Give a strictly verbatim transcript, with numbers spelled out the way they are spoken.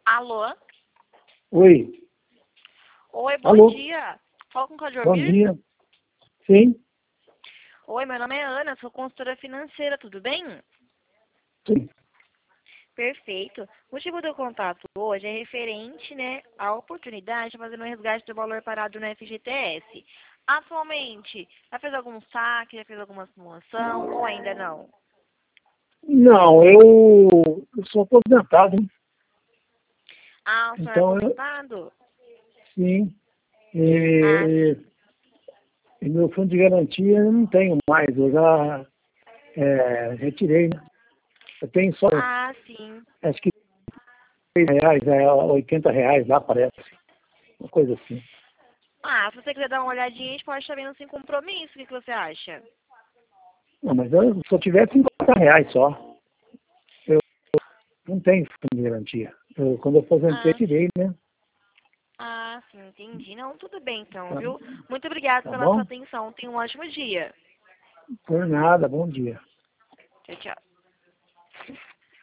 Alô? Oi. Oi, bom Alô? dia. Fala com o Claudio Bom Almir? dia. Sim? Oi, meu nome é Ana, sou consultora financeira, tudo bem? Sim. Perfeito. O motivo do contato hoje é referente, né, à oportunidade de fazer um resgate do valor parado no F G T S. Atualmente, já fez algum saque, já fez alguma simulação ou ainda não? Não, eu, eu sou aposentado, hein? Ah, o senhor é Então, eu, aposentado? sim. Ah, E, sim. e meu fundo de garantia eu não tenho mais, eu já é, retirei, né? Eu tenho só, Ah, sim. acho que seis reais, é, oitenta reais lá, parece. Uma coisa assim. Ah, se você quiser dar uma olhadinha, a gente pode estar vendo sem compromisso. O que, que você acha? Não, mas eu, se eu tivesse cinquenta reais só, eu não tenho fundo de garantia. Eu, quando eu aposentei, Ah, tirei, né? Ah, sim, entendi. Não, tudo bem então, Tá, viu? Muito obrigada tá pela sua bom? atenção. Tenha um ótimo dia. Por nada, bom dia. Tchau, tchau.